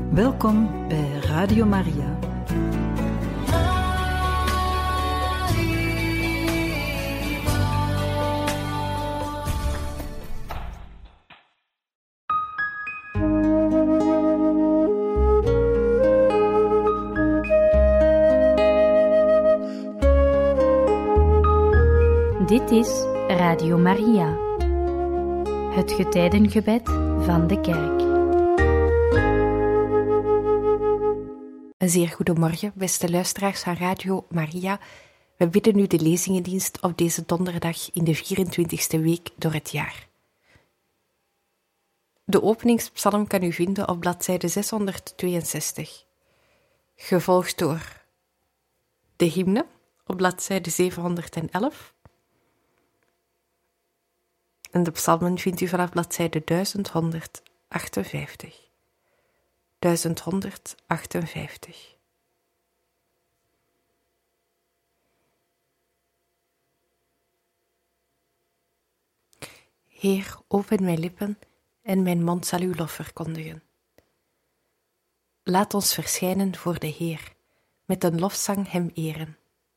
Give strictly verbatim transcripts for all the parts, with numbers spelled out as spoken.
Welkom bij Radio Maria. Dit is Radio Maria, het getijdengebed van de kerk. Een zeer goedemorgen, beste luisteraars van Radio Maria. We bidden u de lezingendienst op deze donderdag in de vierentwintigste week door het jaar. De openingspsalm kan u vinden op bladzijde zeshonderdtweeënzestig, gevolgd door de hymne op bladzijde zevenhonderdelf. En de psalmen vindt u vanaf bladzijde duizend honderdachtenvijftig. duizend honderdachtenvijftig. Heer, open mijn lippen en mijn mond zal uw lof verkondigen. Laat ons verschijnen voor de Heer, met een lofzang hem eren.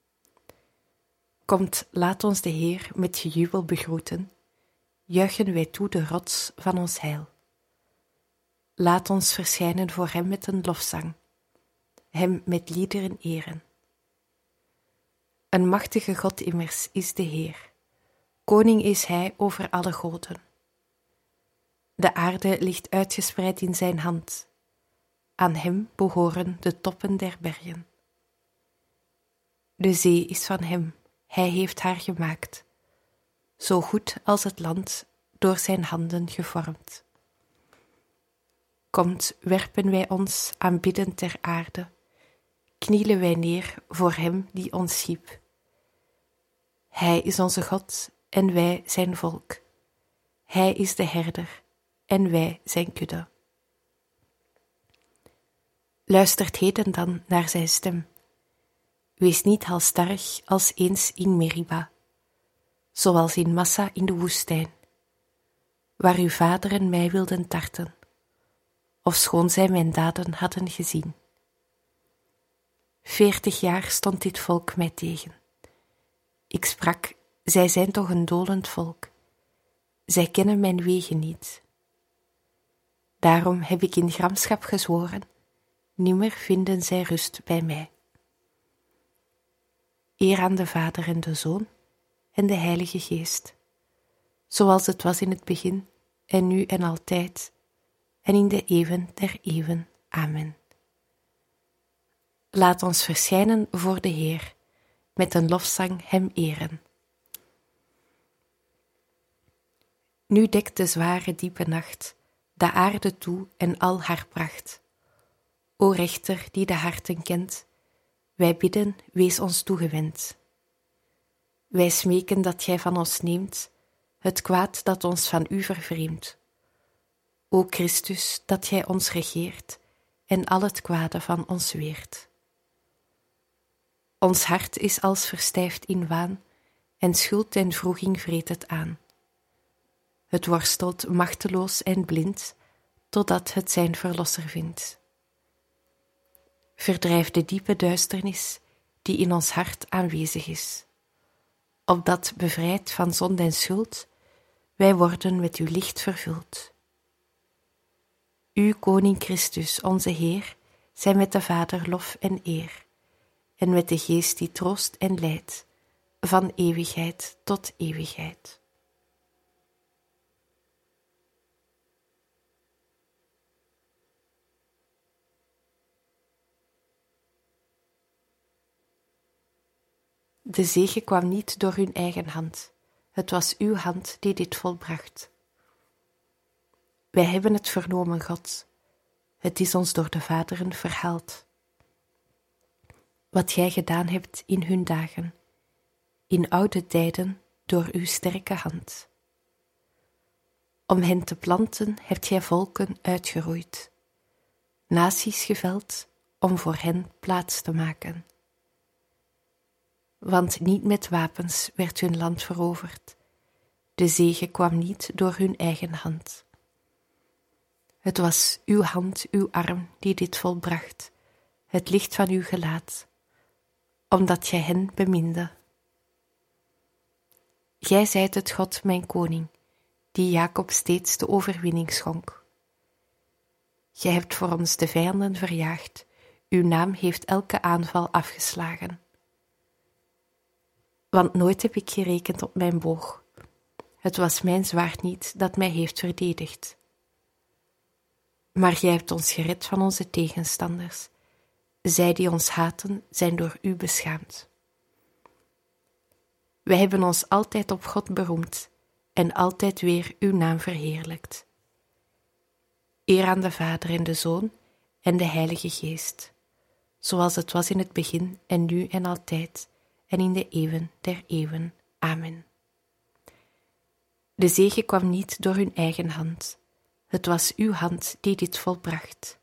Komt, laat ons de Heer met gejubel begroeten, juichen wij toe de rots van ons heil. Laat ons verschijnen voor hem met een lofzang, hem met liederen eren. Een machtige God immers is de Heer, koning is hij over alle goden. De aarde ligt uitgespreid in zijn hand, aan hem behoren de toppen der bergen. De zee is van hem, hij heeft haar gemaakt, zo goed als het land door zijn handen gevormd. Komt, werpen wij ons aanbiddend ter aarde, knielen wij neer voor hem die ons schiep. Hij is onze God en wij zijn volk. Hij is de herder en wij zijn kudde. Luistert heden dan naar zijn stem. Wees niet halstarrig als eens in Meriba, zoals in Massa in de woestijn, waar uw vaderen mij wilden tarten, ofschoon zij mijn daden hadden gezien. Veertig jaar stond dit volk mij tegen. Ik sprak, zij zijn toch een dolend volk. Zij kennen mijn wegen niet. Daarom heb ik in gramschap gezworen, nimmer vinden zij rust bij mij. Eer aan de Vader en de Zoon en de Heilige Geest, zoals het was in het begin en nu en altijd, en in de eeuwen der eeuwen. Amen. Laat ons verschijnen voor de Heer, met een lofzang hem eren. Nu dekt de zware diepe nacht de aarde toe en al haar pracht. O rechter die de harten kent, wij bidden, wees ons toegewend. Wij smeken dat gij van ons neemt het kwaad dat ons van u vervreemdt. O Christus, dat gij ons regeert en al het kwade van ons weert. Ons hart is als verstijfd in waan en schuld en wroeging vreet het aan. Het worstelt machteloos en blind, totdat het zijn verlosser vindt. Verdrijf de diepe duisternis die in ons hart aanwezig is, opdat, bevrijd van zonde en schuld, wij worden met uw licht vervuld. U, Koning Christus, onze Heer, zij met de Vader lof en eer, en met de Geest die troost en leidt, van eeuwigheid tot eeuwigheid. De zege kwam niet door hun eigen hand, het was uw hand die dit volbracht. Wij hebben het vernomen, God, het is ons door de vaderen verhaald. Wat gij gedaan hebt in hun dagen, in oude tijden door uw sterke hand. Om hen te planten hebt gij volken uitgeroeid, naties geveld om voor hen plaats te maken. Want niet met wapens werd hun land veroverd, de zege kwam niet door hun eigen hand. Het was uw hand, uw arm die dit volbracht, het licht van uw gelaat, omdat gij hen beminde. Gij zijt het God, mijn koning, die Jacob steeds de overwinning schonk. Gij hebt voor ons de vijanden verjaagd, uw naam heeft elke aanval afgeslagen. Want nooit heb ik gerekend op mijn boog. Het was mijn zwaard niet dat mij heeft verdedigd. Maar gij hebt ons gered van onze tegenstanders. Zij die ons haten, zijn door u beschaamd. Wij hebben ons altijd op God beroemd en altijd weer uw naam verheerlijkt. Eer aan de Vader en de Zoon en de Heilige Geest, zoals het was in het begin en nu en altijd en in de eeuwen der eeuwen. Amen. De zege kwam niet door hun eigen hand. Het was uw hand die dit volbracht.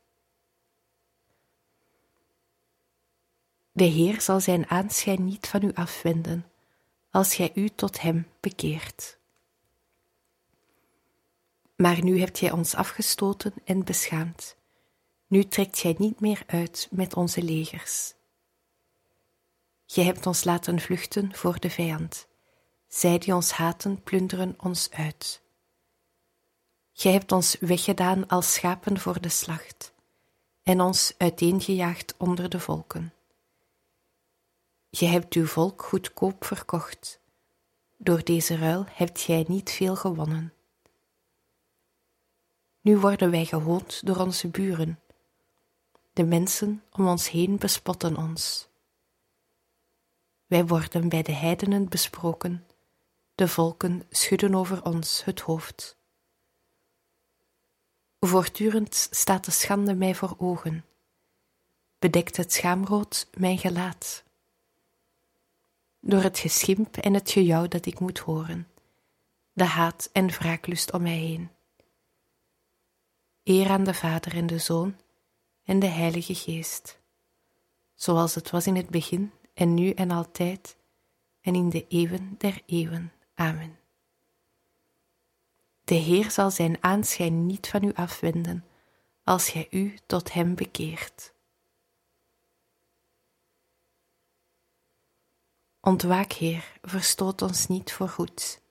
De Heer zal zijn aanschijn niet van u afwenden, als gij u tot hem bekeert. Maar nu hebt gij ons afgestoten en beschaamd. Nu trekt gij niet meer uit met onze legers. Gij hebt ons laten vluchten voor de vijand. Zij die ons haten, plunderen ons uit. Gij hebt ons weggedaan als schapen voor de slacht, en ons uiteengejaagd onder de volken. Gij hebt uw volk goedkoop verkocht. Door deze ruil hebt gij niet veel gewonnen. Nu worden wij gehoond door onze buren. De mensen om ons heen bespotten ons. Wij worden bij de heidenen besproken. De volken schudden over ons het hoofd. Voortdurend staat de schande mij voor ogen. Bedekt het schaamrood mijn gelaat. Door het geschimp en het gejouw dat ik moet horen, de haat en wraaklust om mij heen. Eer aan de Vader en de Zoon en de Heilige Geest, zoals het was in het begin en nu en altijd en in de eeuwen der eeuwen. Amen. De Heer zal zijn aanschijn niet van u afwenden, als gij u tot hem bekeert. Ontwaak, Heer, verstoot ons niet voorgoed.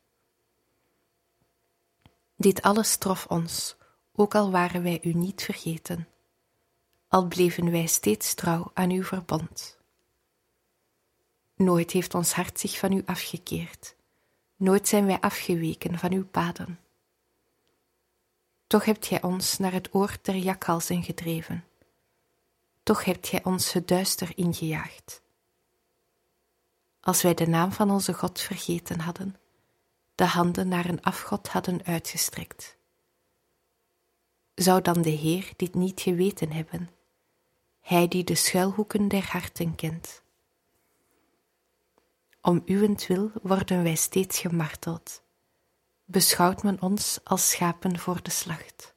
Dit alles trof ons, ook al waren wij u niet vergeten, al bleven wij steeds trouw aan uw verbond. Nooit heeft ons hart zich van u afgekeerd, nooit zijn wij afgeweken van uw paden. Toch hebt gij ons naar het oord der jakhalzen gedreven, toch hebt gij ons het duister ingejaagd. Als wij de naam van onze God vergeten hadden, de handen naar een afgod hadden uitgestrekt. Zou dan de Heer dit niet geweten hebben, hij die de schuilhoeken der harten kent? Om uwentwil worden wij steeds gemarteld. Beschouwt men ons als schapen voor de slacht.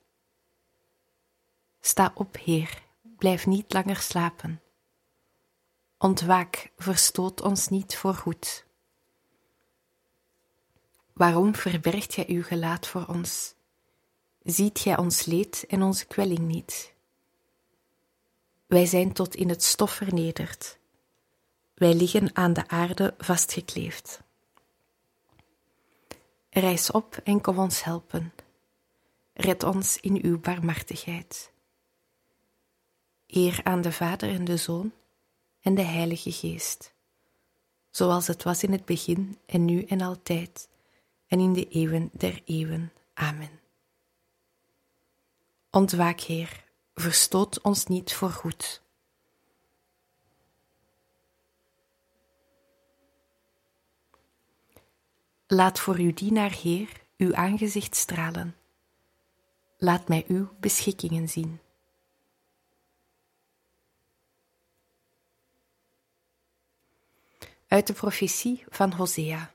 Sta op, Heer, blijf niet langer slapen. Ontwaak, verstoot ons niet voorgoed. Waarom verbergt gij uw gelaat voor ons? Ziet gij ons leed en onze kwelling niet? Wij zijn tot in het stof vernederd. Wij liggen aan de aarde vastgekleefd. Rijs op en kom ons helpen. Red ons in uw barmhartigheid. Eer aan de Vader en de Zoon en de Heilige Geest, zoals het was in het begin en nu en altijd en in de eeuwen der eeuwen. Amen. Ontwaak, Heer, verstoot ons niet voorgoed. Laat voor uw dienaar, Heer, uw aangezicht stralen. Laat mij uw beschikkingen zien. Uit de profetie van Hosea.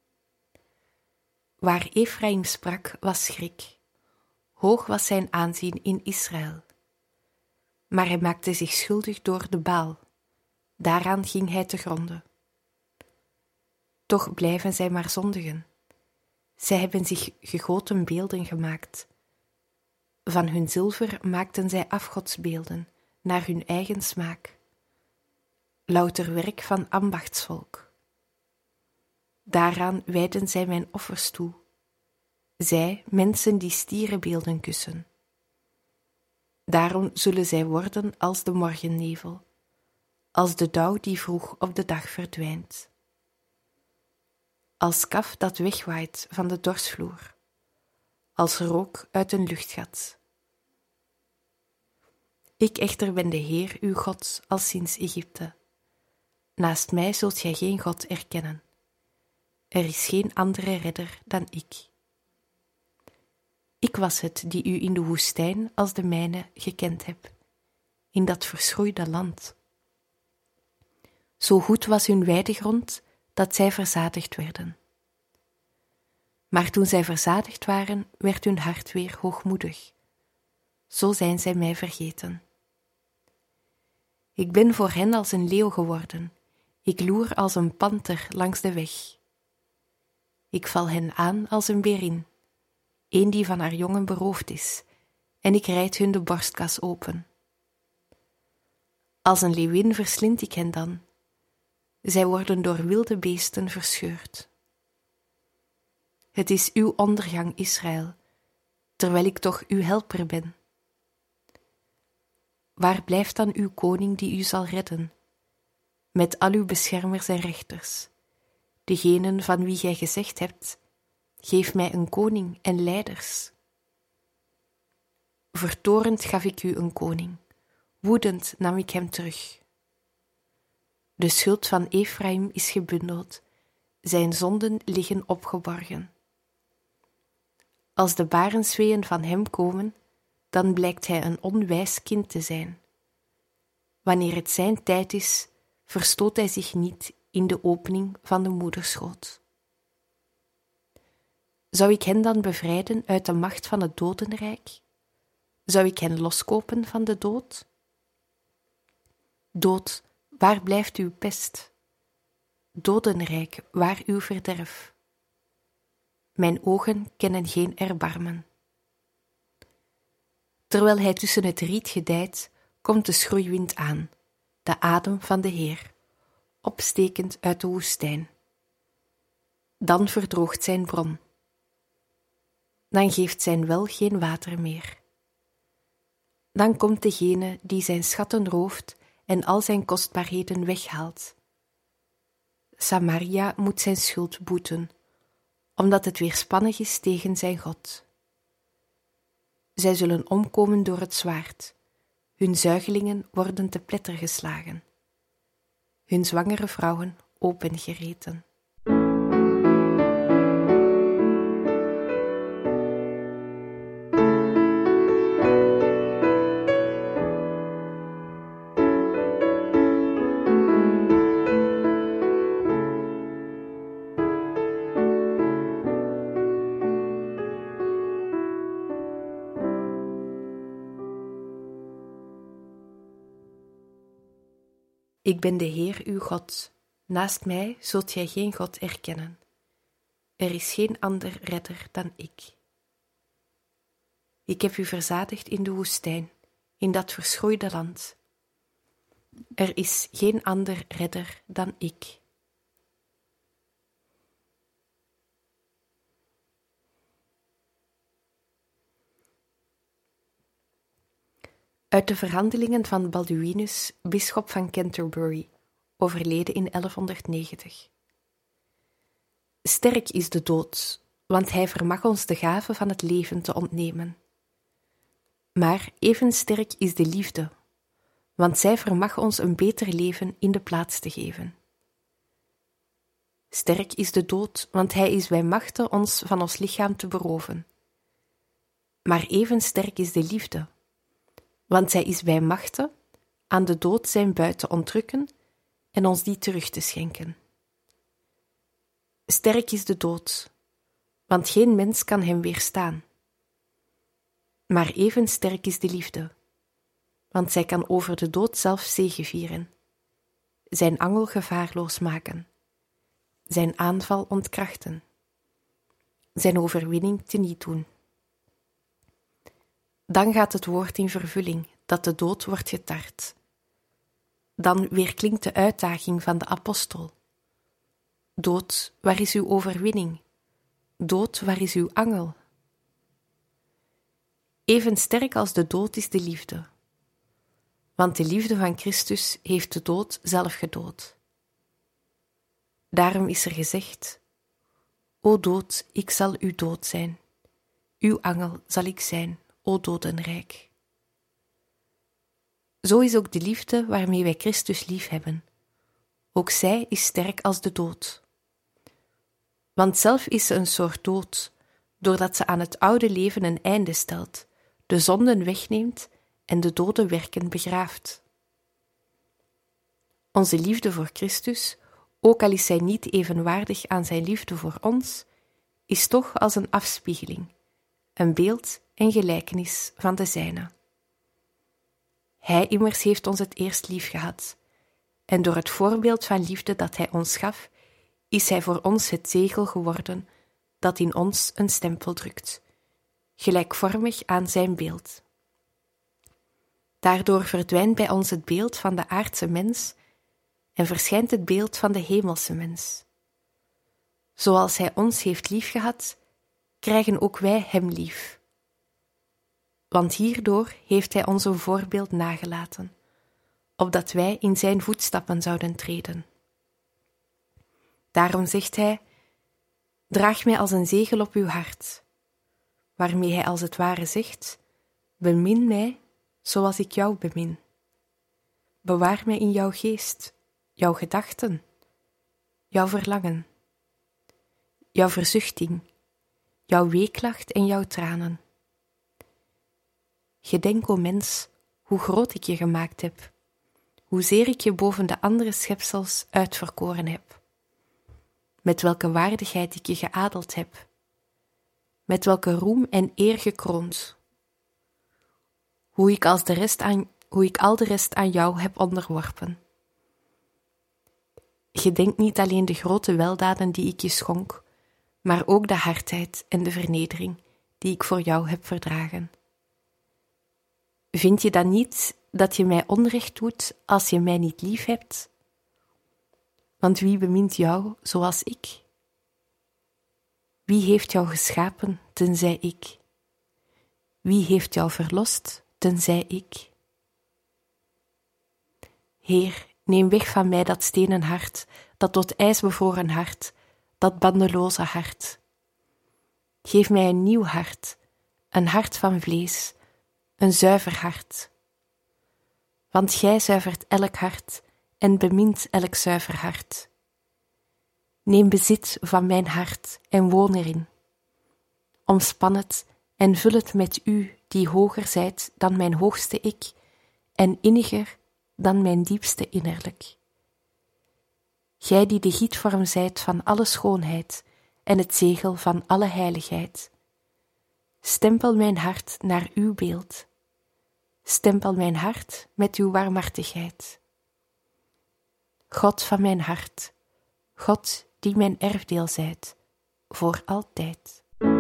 Waar Efraïm sprak, was schrik. Hoog was zijn aanzien in Israël. Maar hij maakte zich schuldig door de Baal. Daaraan ging hij te gronde. Toch blijven zij maar zondigen. Zij hebben zich gegoten beelden gemaakt. Van hun zilver maakten zij afgodsbeelden, naar hun eigen smaak. Louter werk van ambachtsvolk. Daaraan wijden zij mijn offers toe. Zij, mensen die stierenbeelden kussen. Daarom zullen zij worden als de morgennevel, als de dauw die vroeg op de dag verdwijnt. Als kaf dat wegwaait van de dorsvloer, als rook uit een luchtgat. Ik echter ben de Heer, uw God, al sinds Egypte. Naast mij zult gij geen God erkennen. Er is geen andere redder dan ik. Ik was het die u in de woestijn als de mijne gekend heb, in dat verschroeide land. Zo goed was hun weidegrond, dat zij verzadigd werden. Maar toen zij verzadigd waren, werd hun hart weer hoogmoedig. Zo zijn zij mij vergeten. Ik ben voor hen als een leeuw geworden, ik loer als een panter langs de weg. Ik val hen aan als een berin, een die van haar jongen beroofd is, en ik rijd hun de borstkas open. Als een leeuwin verslind ik hen dan. Zij worden door wilde beesten verscheurd. Het is uw ondergang, Israël, terwijl ik toch uw helper ben. Waar blijft dan uw koning die u zal redden, met al uw beschermers en rechters, degenen van wie gij gezegd hebt, geef mij een koning en leiders. Vertorend gaf ik u een koning, woedend nam ik hem terug. De schuld van Efraïm is gebundeld, zijn zonden liggen opgeborgen. Als de barensweeën van hem komen, dan blijkt hij een onwijs kind te zijn. Wanneer het zijn tijd is, verstoot hij zich niet in de opening van de moederschoot. Zou ik hen dan bevrijden uit de macht van het dodenrijk? Zou ik hen loskopen van de dood? Dood, waar blijft uw pest? Dodenrijk, waar uw verderf? Mijn ogen kennen geen erbarmen. Terwijl hij tussen het riet gedijt, komt de schroeiwind aan, de adem van de Heer, opstekend uit de woestijn. Dan verdroogt zijn bron. Dan geeft zijn wel geen water meer. Dan komt degene die zijn schatten rooft en al zijn kostbaarheden weghaalt. Samaria moet zijn schuld boeten, omdat het weerspannig is tegen zijn God. Zij zullen omkomen door het zwaard, hun zuigelingen worden te pletter geslagen, hun zwangere vrouwen opengereten. Ik ben de Heer uw God, naast mij zult gij geen God erkennen. Er is geen ander redder dan ik. Ik heb u verzadigd in de woestijn, in dat verschroeide land. Er is geen ander redder dan ik. Uit de verhandelingen van Balduinus, bisschop van Canterbury, overleden in elfhonderdnegentig. Sterk is de dood, want hij vermag ons de gave van het leven te ontnemen. Maar even sterk is de liefde, want zij vermag ons een beter leven in de plaats te geven. Sterk is de dood, want hij is bij machte ons van ons lichaam te beroven. Maar even sterk is de liefde, want zij is bij machte aan de dood zijn buit te ontrukken en ons die terug te schenken. Sterk is de dood, want geen mens kan hem weerstaan. Maar even sterk is de liefde, want zij kan over de dood zelf zegevieren, zijn angel gevaarloos maken, zijn aanval ontkrachten, zijn overwinning teniet doen. Dan gaat het woord in vervulling, dat de dood wordt getart. Dan weerklinkt de uitdaging van de apostel. Dood, waar is uw overwinning? Dood, waar is uw angel? Even sterk als de dood is de liefde. Want de liefde van Christus heeft de dood zelf gedood. Daarom is er gezegd: O dood, ik zal uw dood zijn. Uw angel zal ik zijn, o dodenrijk. Zo is ook de liefde waarmee wij Christus liefhebben. Ook zij is sterk als de dood. Want zelf is ze een soort dood, doordat ze aan het oude leven een einde stelt, de zonden wegneemt en de dode werken begraaft. Onze liefde voor Christus, ook al is zij niet evenwaardig aan zijn liefde voor ons, is toch als een afspiegeling, een beeld en gelijkenis van de zijne. Hij immers heeft ons het eerst lief gehad, en door het voorbeeld van liefde dat hij ons gaf, is hij voor ons het zegel geworden dat in ons een stempel drukt, gelijkvormig aan zijn beeld. Daardoor verdwijnt bij ons het beeld van de aardse mens en verschijnt het beeld van de hemelse mens. Zoals hij ons heeft liefgehad, krijgen ook wij hem lief. Want hierdoor heeft hij ons een voorbeeld nagelaten, opdat wij in zijn voetstappen zouden treden. Daarom zegt hij: draag mij als een zegel op uw hart, waarmee hij als het ware zegt: bemin mij zoals ik jou bemin. Bewaar mij in jouw geest, jouw gedachten, jouw verlangen, jouw verzuchting, jouw weeklacht en jouw tranen. Gedenk, o mens, hoe groot ik je gemaakt heb, hoezeer ik je boven de andere schepsels uitverkoren heb, met welke waardigheid ik je geadeld heb, met welke roem en eer gekroond, hoe ik, als de rest aan, hoe ik al de rest aan jou heb onderworpen. Gedenk niet alleen de grote weldaden die ik je schonk, maar ook de hardheid en de vernedering die ik voor jou heb verdragen. Vind je dan niet dat je mij onrecht doet als je mij niet lief hebt? Want wie bemint jou zoals ik? Wie heeft jou geschapen tenzij ik? Wie heeft jou verlost tenzij ik? Heer, neem weg van mij dat stenen hart, dat tot ijs bevroren hart, dat bandeloze hart. Geef mij een nieuw hart, een hart van vlees, een zuiver hart. Want gij zuivert elk hart en bemint elk zuiver hart. Neem bezit van mijn hart en woon erin. Omspan het en vul het met u, die hoger zijt dan mijn hoogste ik, en inniger dan mijn diepste innerlijk. Gij die de gietvorm zijt van alle schoonheid en het zegel van alle heiligheid. Stempel mijn hart naar uw beeld. Stempel mijn hart met uw warmhartigheid. God van mijn hart, God die mijn erfdeel zijt, voor altijd.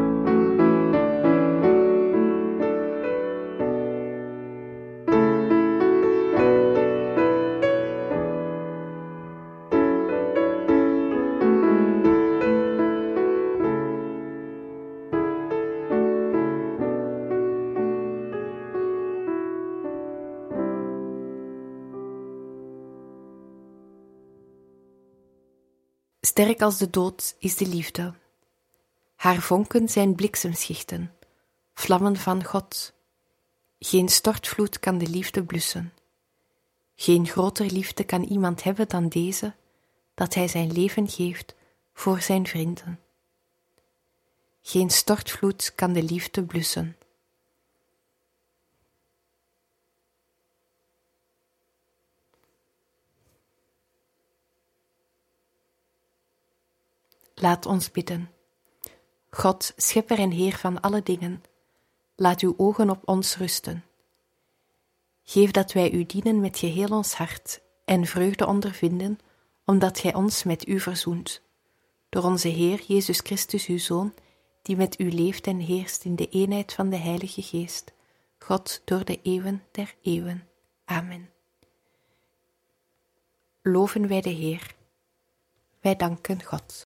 Sterk als de dood is de liefde. Haar vonken zijn bliksemschichten, vlammen van God. Geen stortvloed kan de liefde blussen. Geen groter liefde kan iemand hebben dan deze, dat hij zijn leven geeft voor zijn vrienden. Geen stortvloed kan de liefde blussen. Laat ons bidden. God, schepper en Heer van alle dingen, laat uw ogen op ons rusten. Geef dat wij u dienen met geheel ons hart en vreugde ondervinden, omdat gij ons met u verzoent. Door onze Heer Jezus Christus, uw Zoon, die met u leeft en heerst in de eenheid van de Heilige Geest, God door de eeuwen der eeuwen. Amen. Loven wij de Heer. Wij danken God.